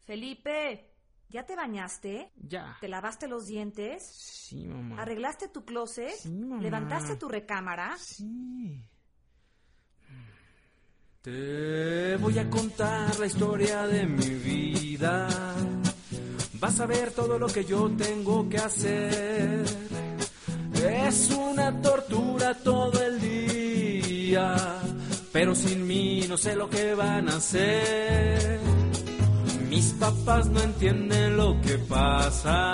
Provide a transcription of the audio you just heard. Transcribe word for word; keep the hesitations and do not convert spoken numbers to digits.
Felipe, ¿ya te bañaste? Ya. ¿Te lavaste los dientes? Sí, mamá. ¿Arreglaste tu closet? Sí, mamá. ¿Levantaste tu recámara? Sí. Te voy a contar la historia de mi vida. Vas a ver todo lo que yo tengo que hacer. Es una tortura todo el día, pero sin mí no sé lo que van a hacer. Mis papás no entienden lo que pasa.